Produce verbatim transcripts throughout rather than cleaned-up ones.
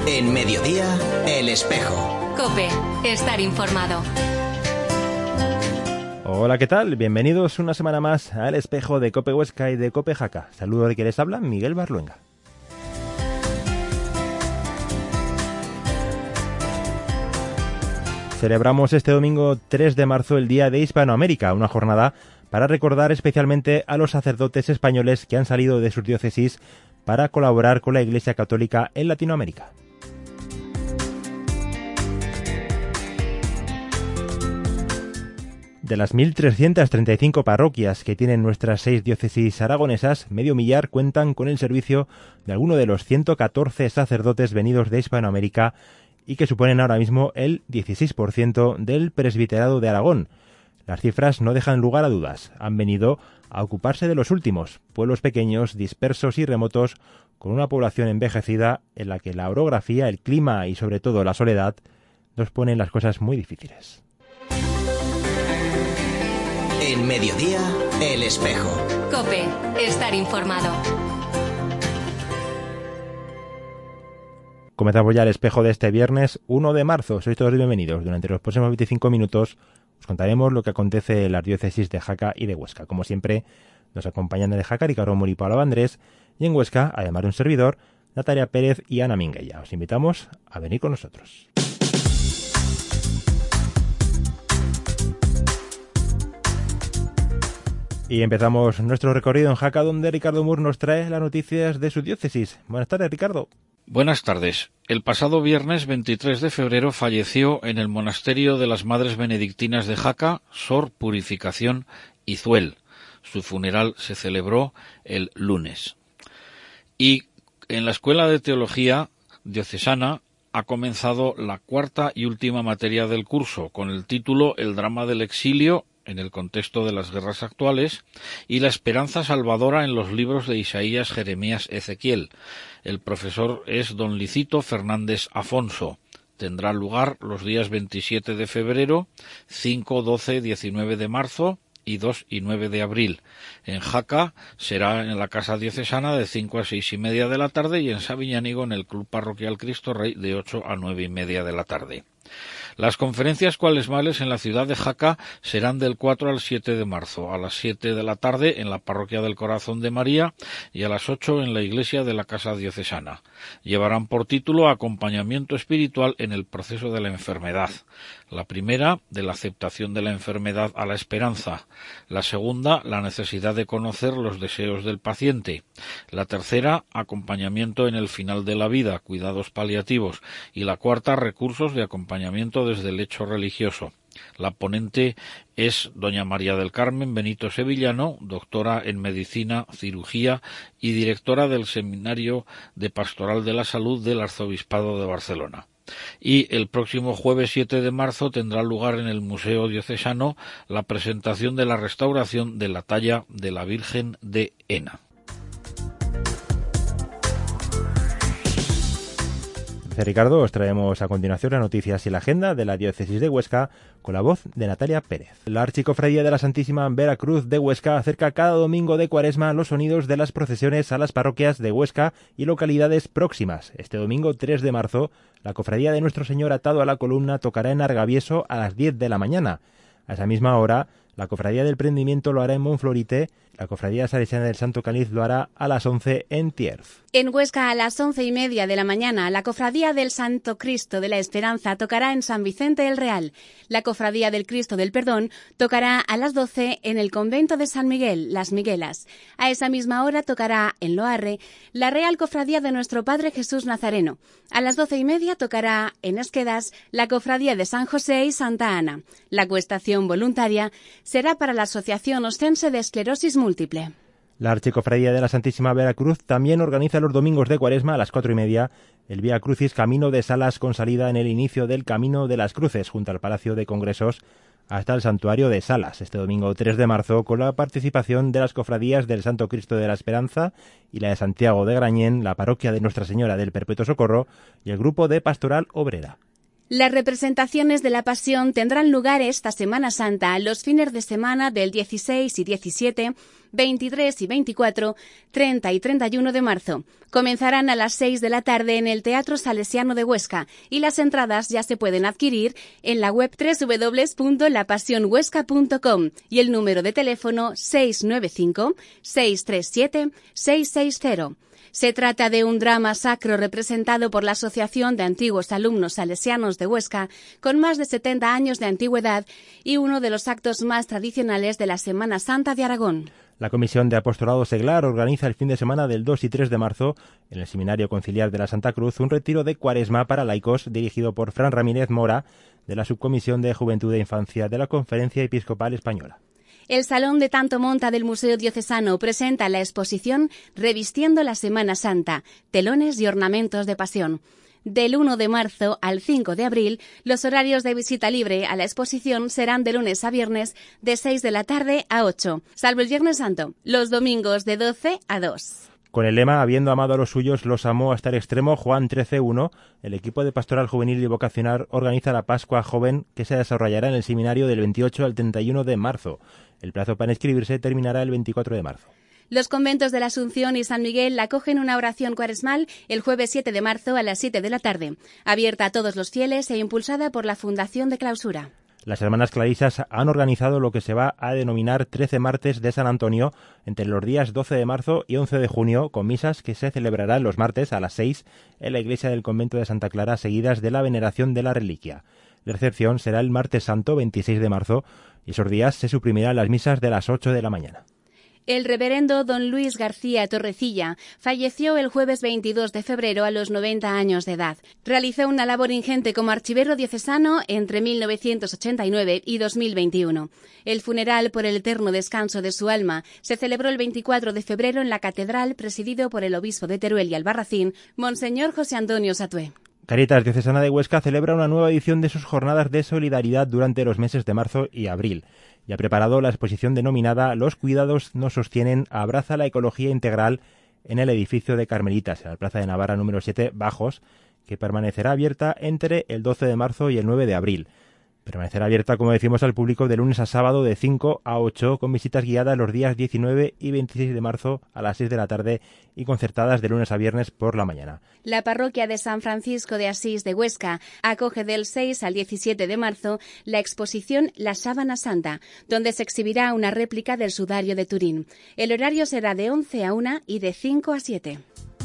En Mediodía, El Espejo. COPE, estar informado. Hola, ¿qué tal? Bienvenidos una semana más a El Espejo de COPE Huesca y de COPE Jaca. Saludo de que les habla, Miguel Barluenga. Celebramos este domingo tres de marzo el Día de Hispanoamérica, una jornada para recordar especialmente a los sacerdotes españoles que han salido de sus diócesis para colaborar con la Iglesia Católica en Latinoamérica. De las mil trescientas treinta y cinco parroquias que tienen nuestras seis diócesis aragonesas, medio millar cuentan con el servicio de alguno de los ciento catorce sacerdotes venidos de Hispanoamérica y que suponen ahora mismo el dieciséis por ciento del presbiterado de Aragón. Las cifras no dejan lugar a dudas. Han venido a ocuparse de los últimos, pueblos pequeños, dispersos y remotos, con una población envejecida en la que la orografía, el clima y sobre todo la soledad nos ponen las cosas muy difíciles. En Mediodía, El Espejo. COPE, estar informado. Comenzamos ya El Espejo de este viernes uno de marzo. Sois todos bienvenidos. Durante los próximos veinticinco minutos os contaremos lo que acontece en las diócesis de Jaca y de Huesca. Como siempre, nos acompañan de Jaca Ricardo Muri y Paula Andrés, y en Huesca, además de un servidor, Natalia Pérez y Ana Minguella. Os invitamos a venir con nosotros. Y empezamos nuestro recorrido en Jaca, donde Ricardo Mur nos trae las noticias de su diócesis. Buenas tardes, Ricardo. Buenas tardes. El pasado viernes veintitrés de febrero falleció en el monasterio de las Madres Benedictinas de Jaca, Sor Purificación Izuel. Su funeral se celebró el lunes. Y en la Escuela de Teología Diocesana ha comenzado la cuarta y última materia del curso, con el título El drama del exilio en el contexto de las guerras actuales y la esperanza salvadora en los libros de Isaías, Jeremías, Ezequiel. El profesor es don Licito Fernández Afonso. Tendrá lugar los días veintisiete de febrero, cinco, doce, diecinueve de marzo y dos y nueve de abril. En Jaca será en la Casa Diocesana de cinco a seis y media de la tarde y en Sabiñánigo en el Club Parroquial Cristo Rey de ocho a nueve y media de la tarde. Las conferencias cuaresmales en la ciudad de Jaca serán del cuatro al siete de marzo, a las siete de la tarde en la Parroquia del Corazón de María y a las ocho en la iglesia de la Casa Diocesana. Llevarán por título Acompañamiento espiritual en el proceso de la enfermedad. La primera, de la aceptación de la enfermedad a la esperanza. La segunda, la necesidad de conocer los deseos del paciente. La tercera, acompañamiento en el final de la vida, cuidados paliativos. Y la cuarta, recursos de acompañamiento desde el hecho religioso. La ponente es doña María del Carmen Benito Sevillano, doctora en Medicina, Cirugía y directora del Seminario de Pastoral de la Salud del Arzobispado de Barcelona. Y el próximo jueves siete de marzo tendrá lugar en el Museo Diocesano la presentación de la restauración de la talla de la Virgen de Ena. Ricardo, os traemos a continuación las noticias y la agenda de la diócesis de Huesca con la voz de Natalia Pérez. La Archicofradía de la Santísima Veracruz de Huesca acerca cada domingo de Cuaresma los sonidos de las procesiones a las parroquias de Huesca y localidades próximas. Este domingo tres de marzo, la Cofradía de Nuestro Señor atado a la columna tocará en Argavieso a las diez de la mañana. A esa misma hora, la Cofradía del Prendimiento lo hará en Monflorite, la Cofradía Salesiana del Santo Cáliz lo hará a las once en Tierz. En Huesca, a las once y media de la mañana, la Cofradía del Santo Cristo de la Esperanza tocará en San Vicente el Real. La Cofradía del Cristo del Perdón tocará a las doce en el Convento de San Miguel, Las Miguelas. A esa misma hora tocará en Loarre la Real Cofradía de Nuestro Padre Jesús Nazareno. A las doce y media tocará en Esquedas la Cofradía de San José y Santa Ana. La cuestación voluntaria será para la Asociación Ostense de Esclerosis Múltiple. La Archicofradía de la Santísima Veracruz también organiza los domingos de Cuaresma a las cuatro y media el Vía Crucis Camino de Salas con salida en el inicio del Camino de las Cruces junto al Palacio de Congresos hasta el Santuario de Salas, este domingo tres de marzo, con la participación de las cofradías del Santo Cristo de la Esperanza y la de Santiago de Grañén, la parroquia de Nuestra Señora del Perpetuo Socorro y el grupo de Pastoral Obrera. Las representaciones de la Pasión tendrán lugar esta Semana Santa, los fines de semana del dieciséis y diecisiete, veintitrés y veinticuatro, treinta y treinta y uno de marzo. Comenzarán a las seis de la tarde en el Teatro Salesiano de Huesca y las entradas ya se pueden adquirir en la web doble u doble u doble u punto la pasión huesca punto com y el número de teléfono seis nueve cinco, seis tres siete, seis seis cero. Se trata de un drama sacro representado por la Asociación de Antiguos Alumnos Salesianos de Huesca, con más de setenta años de antigüedad y uno de los actos más tradicionales de la Semana Santa de Aragón. La Comisión de Apostolado Seglar organiza el fin de semana del dos y tres de marzo en el Seminario Conciliar de la Santa Cruz un retiro de Cuaresma para laicos dirigido por Fran Ramírez Mora, de la Subcomisión de Juventud e Infancia de la Conferencia Episcopal Española. El Salón de Tanto Monta del Museo Diocesano presenta la exposición Revistiendo la Semana Santa, telones y ornamentos de pasión. Del uno de marzo al cinco de abril, los horarios de visita libre a la exposición serán de lunes a viernes de seis de la tarde a ocho, salvo el Viernes Santo, los domingos de doce a dos. Con el lema «Habiendo amado a los suyos, los amó hasta el extremo», Juan trece uno, el equipo de Pastoral Juvenil y Vocacional organiza la Pascua Joven que se desarrollará en el seminario del veintiocho al treinta y uno de marzo. El plazo para inscribirse terminará el veinticuatro de marzo. Los conventos de la Asunción y San Miguel acogen una oración cuaresmal el jueves siete de marzo a las siete de la tarde, abierta a todos los fieles e impulsada por la Fundación de Clausura. Las hermanas clarisas han organizado lo que se va a denominar trece martes de San Antonio entre los días doce de marzo y once de junio, con misas que se celebrarán los martes a las seis en la iglesia del convento de Santa Clara, seguidas de la veneración de la reliquia. La recepción será el martes santo veintiséis de marzo y esos días se suprimirán las misas de las ocho de la mañana. El reverendo don Luis García Torrecilla falleció el jueves veintidós de febrero a los noventa años de edad. Realizó una labor ingente como archivero diocesano entre mil novecientos ochenta y nueve y dos mil veintiuno. El funeral por el eterno descanso de su alma se celebró el veinticuatro de febrero en la catedral, presidido por el obispo de Teruel y Albarracín, Monseñor José Antonio Satué. Cáritas Diocesana de Huesca celebra una nueva edición de sus jornadas de solidaridad durante los meses de marzo y abril y ha preparado la exposición denominada Los cuidados nos sostienen, abraza la ecología integral en el edificio de Carmelitas, en la Plaza de Navarra número siete, Bajos, que permanecerá abierta entre el doce de marzo y el nueve de abril. Permanecerá abierta, como decimos, al público de lunes a sábado de cinco a ocho, con visitas guiadas los días diecinueve y veintiséis de marzo a las seis de la tarde y concertadas de lunes a viernes por la mañana. La parroquia de San Francisco de Asís de Huesca acoge del seis al diecisiete de marzo la exposición La Sábana Santa, donde se exhibirá una réplica del sudario de Turín. El horario será de once a una y de cinco a siete.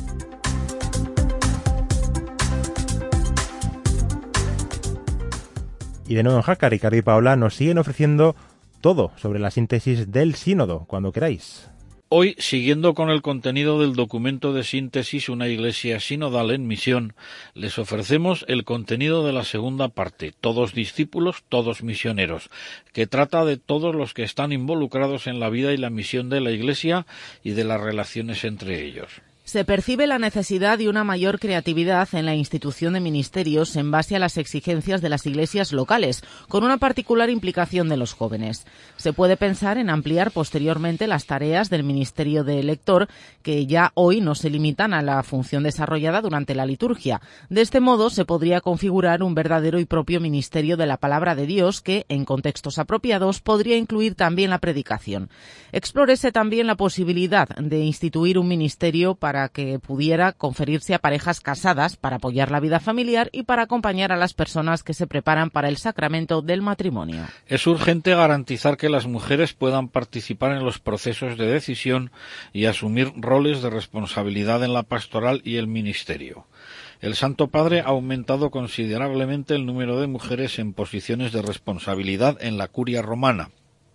Y de nuevo en Jaca, Ricardo y Paola nos siguen ofreciendo todo sobre la síntesis del sínodo, cuando queráis. Hoy, siguiendo con el contenido del documento de síntesis Una Iglesia Sinodal en Misión, les ofrecemos el contenido de la segunda parte, Todos discípulos, todos misioneros, que trata de todos los que están involucrados en la vida y la misión de la Iglesia y de las relaciones entre ellos. Se percibe la necesidad de una mayor creatividad en la institución de ministerios en base a las exigencias de las iglesias locales, con una particular implicación de los jóvenes. Se puede pensar en ampliar posteriormente las tareas del ministerio de lector, que ya hoy no se limitan a la función desarrollada durante la liturgia. De este modo, se podría configurar un verdadero y propio ministerio de la palabra de Dios que, en contextos apropiados, podría incluir también la predicación. Explórese también la posibilidad de instituir un ministerio para para que pudiera conferirse a parejas casadas para apoyar la vida familiar y para acompañar a las personas que se preparan para el sacramento del matrimonio. Es urgente garantizar que las mujeres puedan participar en los procesos de decisión y asumir roles de responsabilidad en la pastoral y el ministerio. El Santo Padre ha aumentado considerablemente el número de mujeres en posiciones de responsabilidad en la curia romana.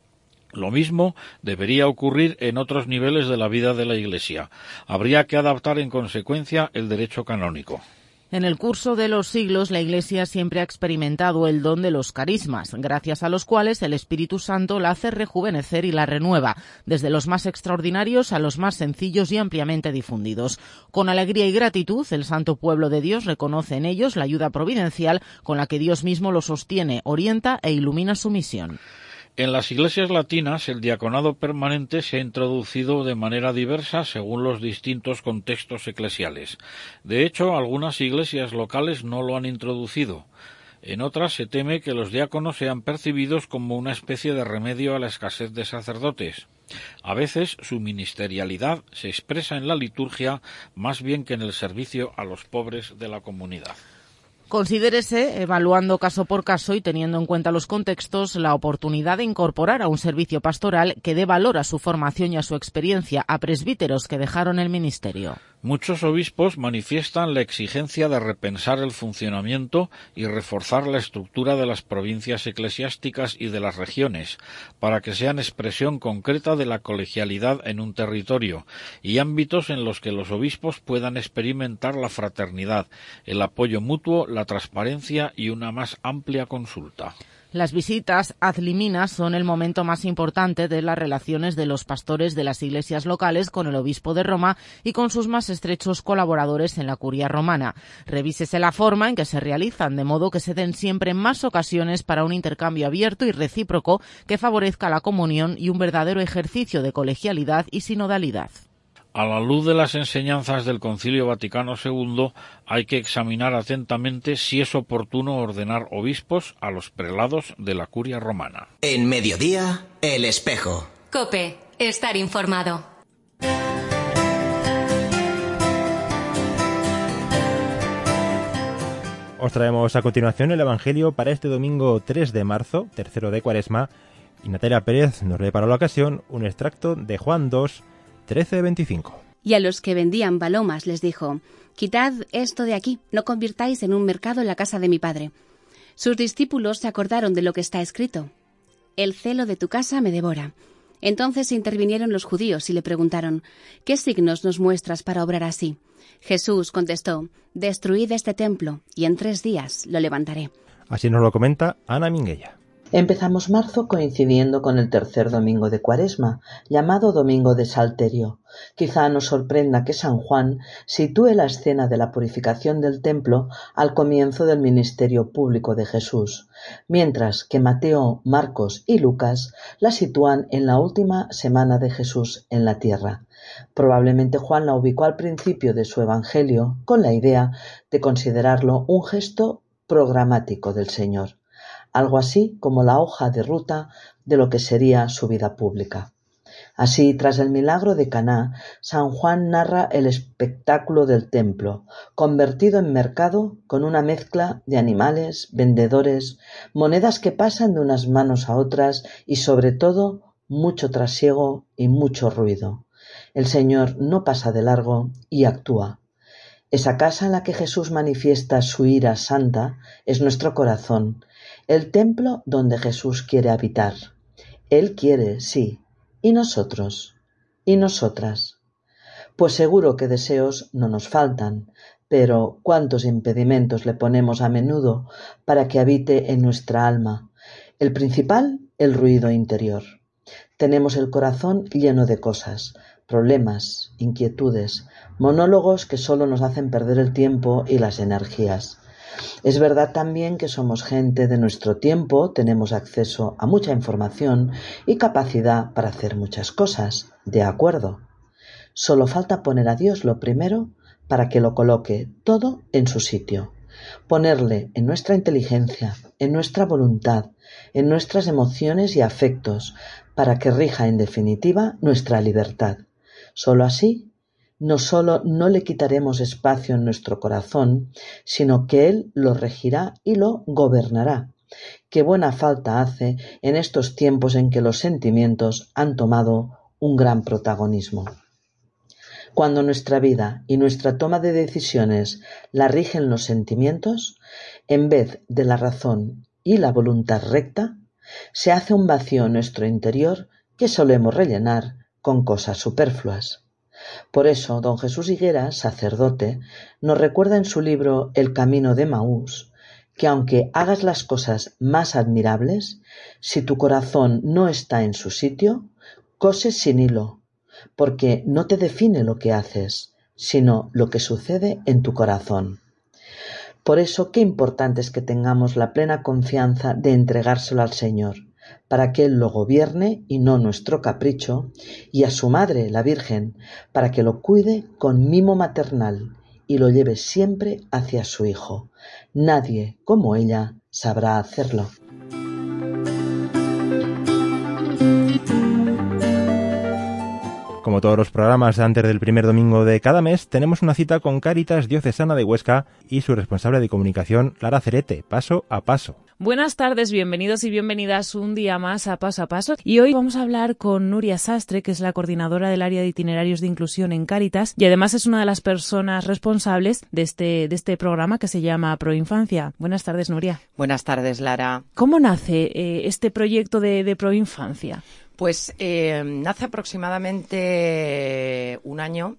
Lo mismo debería ocurrir en otros niveles de la vida de la Iglesia. Habría que adaptar en consecuencia el derecho canónico. En el curso de los siglos, la Iglesia siempre ha experimentado el don de los carismas, gracias a los cuales el Espíritu Santo la hace rejuvenecer y la renueva, desde los más extraordinarios a los más sencillos y ampliamente difundidos. Con alegría y gratitud, el santo pueblo de Dios reconoce en ellos la ayuda providencial con la que Dios mismo los sostiene, orienta e ilumina su misión. En las iglesias latinas, el diaconado permanente se ha introducido de manera diversa según los distintos contextos eclesiales. De hecho, algunas iglesias locales no lo han introducido. En otras se teme que los diáconos sean percibidos como una especie de remedio a la escasez de sacerdotes. A veces su ministerialidad se expresa en la liturgia más bien que en el servicio a los pobres de la comunidad. Considérese, evaluando caso por caso y teniendo en cuenta los contextos, la oportunidad de incorporar a un servicio pastoral que dé valor a su formación y a su experiencia a presbíteros que dejaron el ministerio. Muchos obispos manifiestan la exigencia de repensar el funcionamiento y reforzar la estructura de las provincias eclesiásticas y de las regiones, para que sean expresión concreta de la colegialidad en un territorio, y ámbitos en los que los obispos puedan experimentar la fraternidad, el apoyo mutuo, la transparencia y una más amplia consulta. Las visitas ad limina son el momento más importante de las relaciones de los pastores de las iglesias locales con el obispo de Roma y con sus más estrechos colaboradores en la curia romana. Revísese la forma en que se realizan, de modo que se den siempre más ocasiones para un intercambio abierto y recíproco que favorezca la comunión y un verdadero ejercicio de colegialidad y sinodalidad. A la luz de las enseñanzas del Concilio Vaticano segundo, hay que examinar atentamente si es oportuno ordenar obispos a los prelados de la curia romana. En Mediodía, El Espejo. COPE, estar informado. Os traemos a continuación el Evangelio para este domingo tres de marzo, tercero de Cuaresma, y Natalia Pérez nos lee para la ocasión un extracto de Juan dos, trece veinticinco. Y a los que vendían palomas les dijo: «Quitad esto de aquí, no convirtáis en un mercado en la casa de mi Padre». Sus discípulos se acordaron de lo que está escrito: «El celo de tu casa me devora». Entonces intervinieron los judíos y le preguntaron: «¿Qué signos nos muestras para obrar así?». Jesús contestó: «Destruid este templo, y en tres días lo levantaré». Así nos lo comenta Ana Minguella. Empezamos marzo coincidiendo con el tercer domingo de Cuaresma, llamado Domingo de Salterio. Quizá nos sorprenda que San Juan sitúe la escena de la purificación del templo al comienzo del ministerio público de Jesús, mientras que Mateo, Marcos y Lucas la sitúan en la última semana de Jesús en la tierra. Probablemente Juan la ubicó al principio de su evangelio con la idea de considerarlo un gesto programático del Señor, algo así como la hoja de ruta de lo que sería su vida pública. Así, tras el milagro de Caná, San Juan narra el espectáculo del templo, convertido en mercado con una mezcla de animales, vendedores, monedas que pasan de unas manos a otras y, sobre todo, mucho trasiego y mucho ruido. El Señor no pasa de largo y actúa. Esa casa en la que Jesús manifiesta su ira santa es nuestro corazón, el templo donde Jesús quiere habitar. Él quiere, sí. ¿Y nosotros? ¿Y nosotras? Pues seguro que deseos no nos faltan, pero ¿cuántos impedimentos le ponemos a menudo para que habite en nuestra alma? El principal, el ruido interior. Tenemos el corazón lleno de cosas, problemas, inquietudes, monólogos que solo nos hacen perder el tiempo y las energías. Es verdad también que somos gente de nuestro tiempo, tenemos acceso a mucha información y capacidad para hacer muchas cosas, de acuerdo. Solo falta poner a Dios lo primero para que lo coloque todo en su sitio. Ponerle en nuestra inteligencia, en nuestra voluntad, en nuestras emociones y afectos, para que rija en definitiva nuestra libertad. Solo así, no solo no le quitaremos espacio en nuestro corazón, sino que Él lo regirá y lo gobernará. Qué buena falta hace en estos tiempos en que los sentimientos han tomado un gran protagonismo. Cuando nuestra vida y nuestra toma de decisiones la rigen los sentimientos, en vez de la razón y la voluntad recta, se hace un vacío en nuestro interior que solemos rellenar con cosas superfluas. Por eso, don Jesús Higueras, sacerdote, nos recuerda en su libro El camino de Emaús que aunque hagas las cosas más admirables, si tu corazón no está en su sitio, coses sin hilo, porque no te define lo que haces, sino lo que sucede en tu corazón. Por eso, qué importante es que tengamos la plena confianza de entregárselo al Señor, para que Él lo gobierne y no nuestro capricho, y a su Madre, la Virgen, para que lo cuide con mimo maternal y lo lleve siempre hacia su hijo. Nadie, como ella, sabrá hacerlo. Como todos los programas antes del primer domingo de cada mes, tenemos una cita con Cáritas Diocesana de Huesca y su responsable de comunicación, Lara Cerete, paso a paso. Buenas tardes, bienvenidos y bienvenidas un día más a Paso a Paso. Y hoy vamos a hablar con Nuria Sastre, que es la coordinadora del área de itinerarios de inclusión en Cáritas y además es una de las personas responsables de este, de este programa que se llama Proinfancia. Buenas tardes, Nuria. Buenas tardes, Lara. ¿Cómo nace eh, este proyecto de, de Proinfancia? Pues eh, nace aproximadamente un año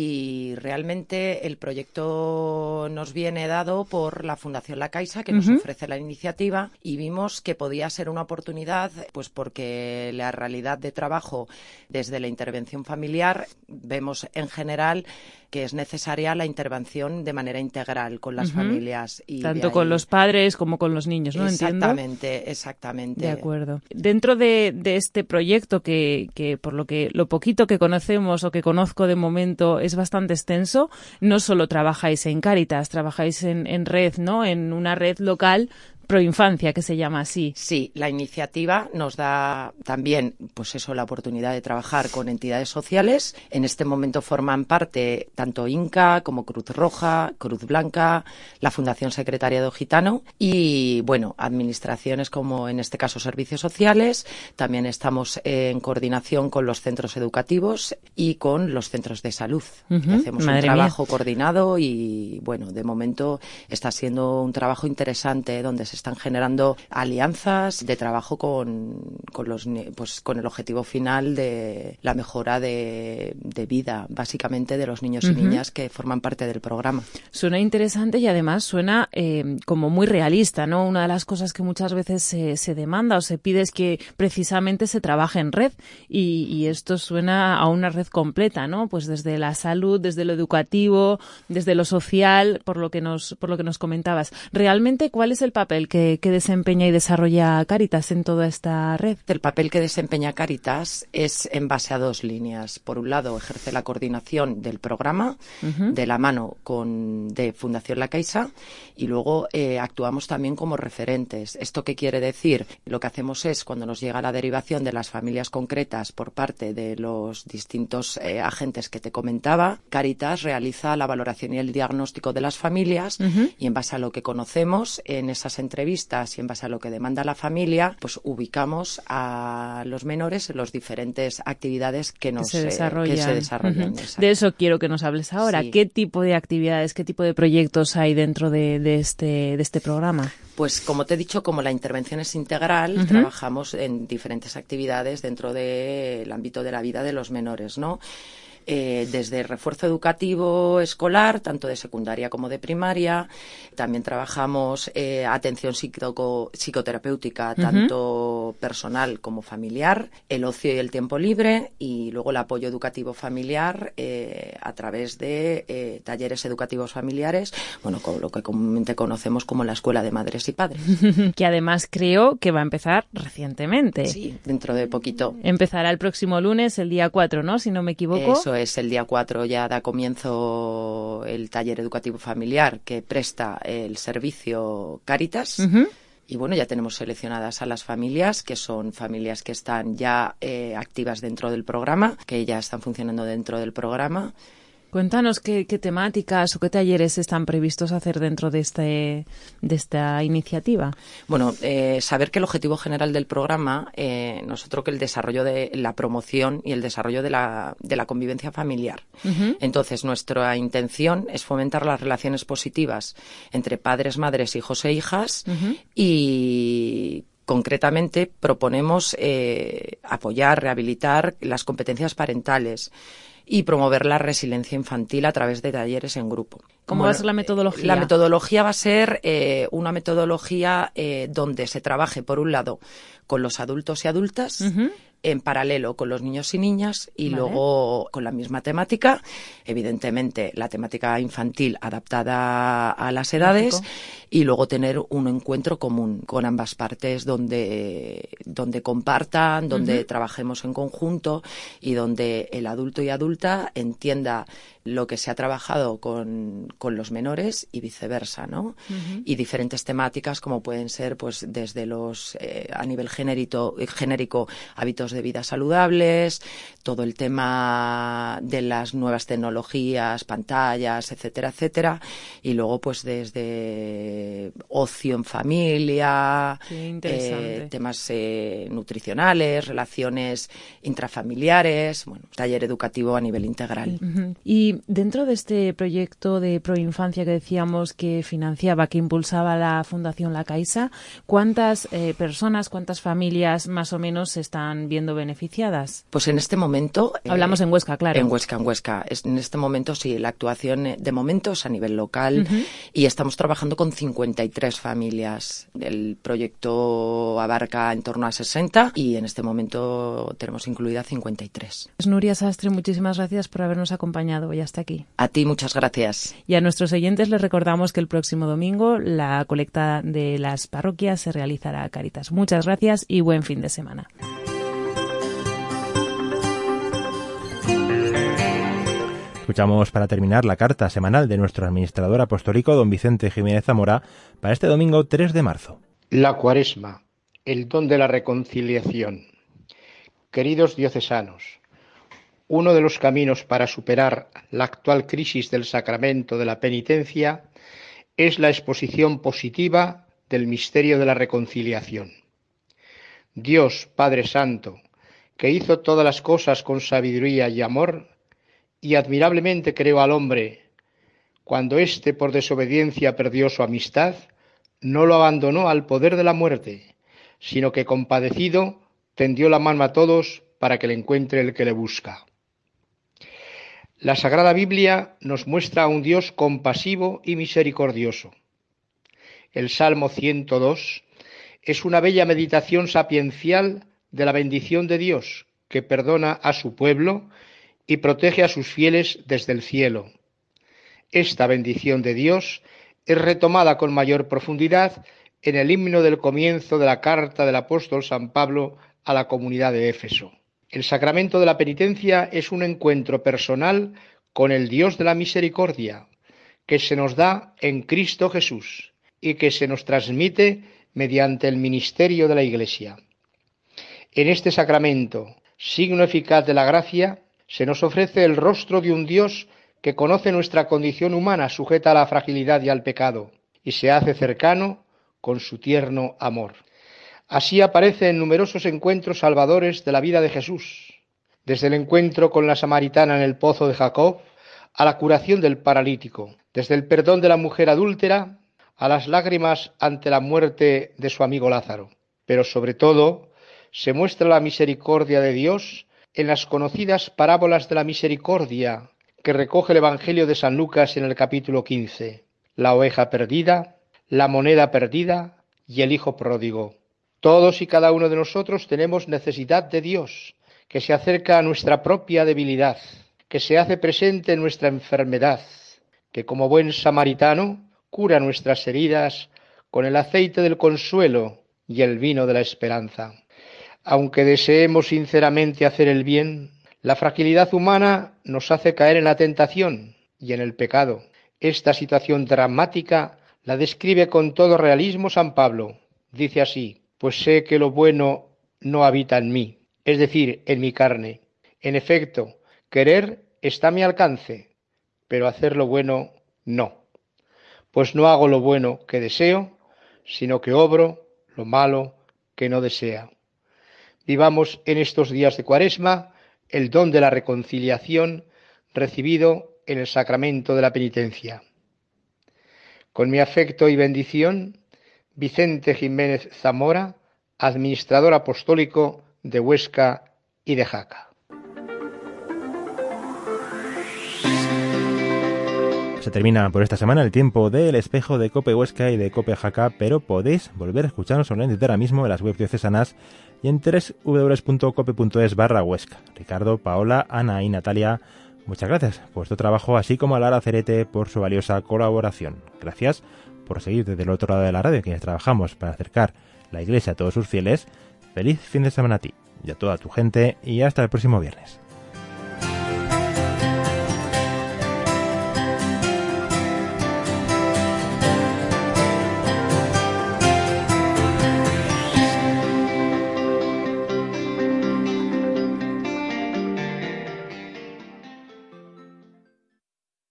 y realmente el proyecto nos viene dado por la Fundación La Caixa, que nos uh-huh. ofrece la iniciativa, y vimos que podía ser una oportunidad, pues porque la realidad de trabajo desde la intervención familiar vemos en general que es necesaria la intervención de manera integral con las uh-huh. familias. Y tanto con los padres como con los niños, ¿no? Exactamente, ¿Entiendo? exactamente. De acuerdo. Dentro de, de este proyecto, que, que por lo que lo poquito que conocemos o que conozco de momento es bastante extenso, no solo trabajáis en Cáritas, trabajáis en, en red, ¿no? En una red local Proinfancia, que se llama así. Sí, la iniciativa nos da también, pues eso, la oportunidad de trabajar con entidades sociales. En este momento forman parte tanto INCA como Cruz Roja, Cruz Blanca, la Fundación Secretariado Gitano y, bueno, administraciones como en este caso servicios sociales. También estamos en coordinación con los centros educativos y con los centros de salud. Uh-huh. Hacemos Madre un trabajo mía. coordinado y, bueno, de momento está siendo un trabajo interesante donde se están generando alianzas de trabajo con, con los pues con el objetivo final de la mejora de, de vida, básicamente de los niños uh-huh. y niñas que forman parte del programa. Suena interesante y además suena eh, como muy realista, ¿no? Una de las cosas que muchas veces se, se demanda o se pide es que precisamente se trabaje en red y, y esto suena a una red completa, ¿no? Pues desde la salud, desde lo educativo, desde lo social, por lo que nos por lo que nos comentabas. Realmente, ¿cuál es el papel que, que desempeña y desarrolla Cáritas en toda esta red? El papel que desempeña Cáritas es en base a dos líneas. Por un lado, ejerce la coordinación del programa uh-huh. de la mano con de Fundación La Caixa y luego eh, actuamos también como referentes. ¿Esto qué quiere decir? Lo que hacemos es, cuando nos llega la derivación de las familias concretas por parte de los distintos eh, agentes que te comentaba, Cáritas realiza la valoración y el diagnóstico de las familias uh-huh. y en base a lo que conocemos en esas entrevistas y en base a lo que demanda la familia, pues ubicamos a los menores en las diferentes actividades que, nos, que se desarrollan. Eh, que se desarrollan. Uh-huh. De eso quiero que nos hables ahora. Sí. ¿Qué tipo de actividades, qué tipo de proyectos hay dentro de, de, este, de este programa? Pues como te he dicho, como la intervención es integral, uh-huh. trabajamos en diferentes actividades dentro del ámbito de la vida de los menores, ¿no? Eh, desde refuerzo educativo escolar, tanto de secundaria como de primaria. También trabajamos eh, atención psico- psicoterapéutica, uh-huh. tanto personal como familiar, el ocio y el tiempo libre, y luego el apoyo educativo familiar eh, a través de eh, talleres educativos familiares, bueno, con lo que comúnmente conocemos como la Escuela de Madres y Padres. Que además creo que va a empezar recientemente. Sí, dentro de poquito. Empezará el próximo lunes, el día cuatro, ¿no? Si no me equivoco. Eso es, el día cuatro ya da comienzo el taller educativo familiar que presta el servicio Cáritas. Uh-huh. Y bueno, ya tenemos seleccionadas a las familias, que son familias que están ya eh, activas dentro del programa, que ya están funcionando dentro del programa. Cuéntanos qué, qué temáticas o qué talleres están previstos hacer dentro de este de esta iniciativa. Bueno, eh, saber que el objetivo general del programa, eh, nosotros que el desarrollo de la promoción y el desarrollo de la, de la convivencia familiar. Uh-huh. Entonces, nuestra intención es fomentar las relaciones positivas entre padres, madres, hijos e hijas uh-huh. y concretamente proponemos eh, apoyar, rehabilitar las competencias parentales y promover la resiliencia infantil a través de talleres en grupo. ¿Cómo bueno, va a ser la metodología? La metodología va a ser eh, una metodología eh, donde se trabaje, por un lado, con los adultos y adultas, uh-huh. en paralelo con los niños y niñas y vale. luego con la misma temática, evidentemente la temática infantil adaptada a las edades Lógico. Y luego tener un encuentro común con ambas partes donde, donde compartan, donde uh-huh. trabajemos en conjunto y donde el adulto y adulta entienda lo que se ha trabajado con, con los menores y viceversa, ¿no? Uh-huh. Y diferentes temáticas como pueden ser, pues, desde los, eh, a nivel genérico, genérico, hábitos de vida saludables, todo el tema de las nuevas tecnologías, pantallas, etcétera, etcétera, y luego, pues, desde ocio en familia, eh, temas eh, nutricionales, relaciones intrafamiliares, bueno, taller educativo a nivel integral. Uh-huh. Y dentro de este proyecto de Proinfancia que decíamos que financiaba, que impulsaba la Fundación La Caixa, ¿cuántas eh, personas, cuántas familias más o menos se están viendo beneficiadas? Pues en este momento... Hablamos eh, en Huesca, claro. En Huesca, en Huesca. Es, en este momento sí, la actuación de momento es a nivel local uh-huh. y estamos trabajando con cincuenta y tres familias. El proyecto abarca en torno a sesenta y en este momento tenemos incluida cincuenta y tres. Nuria Sastre, muchísimas gracias por habernos acompañado hoy hasta aquí. A ti, muchas gracias. Y a nuestros oyentes les recordamos que el próximo domingo la colecta de las parroquias se realizará a Cáritas. Muchas gracias y buen fin de semana. Escuchamos para terminar la carta semanal de nuestro administrador apostólico, don Vicente Jiménez Zamora, para este domingo tres de marzo. La Cuaresma, el don de la reconciliación. Queridos diocesanos, uno de los caminos para superar la actual crisis del sacramento de la penitencia es la exposición positiva del misterio de la reconciliación. Dios, Padre Santo, que hizo todas las cosas con sabiduría y amor, y admirablemente creó al hombre, cuando éste por desobediencia perdió su amistad, no lo abandonó al poder de la muerte, sino que compadecido tendió la mano a todos para que le encuentre el que le busca. La Sagrada Biblia nos muestra a un Dios compasivo y misericordioso. El Salmo ciento dos es una bella meditación sapiencial de la bendición de Dios, que perdona a su pueblo y protege a sus fieles desde el cielo. Esta bendición de Dios es retomada con mayor profundidad en el himno del comienzo de la carta del apóstol San Pablo a la comunidad de Éfeso. El sacramento de la penitencia es un encuentro personal con el Dios de la misericordia, que se nos da en Cristo Jesús y que se nos transmite mediante el ministerio de la Iglesia. En este sacramento, signo eficaz de la gracia, se nos ofrece el rostro de un Dios que conoce nuestra condición humana sujeta a la fragilidad y al pecado, y se hace cercano con su tierno amor. Así aparece en numerosos encuentros salvadores de la vida de Jesús, desde el encuentro con la samaritana en el pozo de Jacob, a la curación del paralítico, desde el perdón de la mujer adúltera, a las lágrimas ante la muerte de su amigo Lázaro. Pero sobre todo, se muestra la misericordia de Dios en las conocidas parábolas de la misericordia que recoge el Evangelio de San Lucas en el capítulo quince, la oveja perdida, la moneda perdida y el hijo pródigo. Todos y cada uno de nosotros tenemos necesidad de Dios, que se acerca a nuestra propia debilidad, que se hace presente en nuestra enfermedad, que como buen samaritano cura nuestras heridas con el aceite del consuelo y el vino de la esperanza. Aunque deseemos sinceramente hacer el bien, la fragilidad humana nos hace caer en la tentación y en el pecado. Esta situación dramática la describe con todo realismo San Pablo. Dice así: pues sé que lo bueno no habita en mí, es decir, en mi carne. En efecto, querer está a mi alcance, pero hacer lo bueno no. Pues no hago lo bueno que deseo, sino que obro lo malo que no desea. Vivamos en estos días de Cuaresma el don de la reconciliación recibido en el sacramento de la penitencia. Con mi afecto y bendición, Vicente Jiménez Zamora, administrador apostólico de Huesca y de Jaca. Se termina por esta semana el tiempo del espejo de COPE Huesca y de COPE Jaca, pero podéis volver a escucharnos online desde ahora mismo en las web diocesanas y en doble u doble u doble u punto cope punto es barra Huesca. Ricardo, Paola, Ana y Natalia, muchas gracias por vuestro trabajo, así como a Lara Cerete por su valiosa colaboración. Gracias por seguir desde el otro lado de la radio, quienes trabajamos para acercar la Iglesia a todos sus fieles. Feliz fin de semana a ti y a toda tu gente, y hasta el próximo viernes.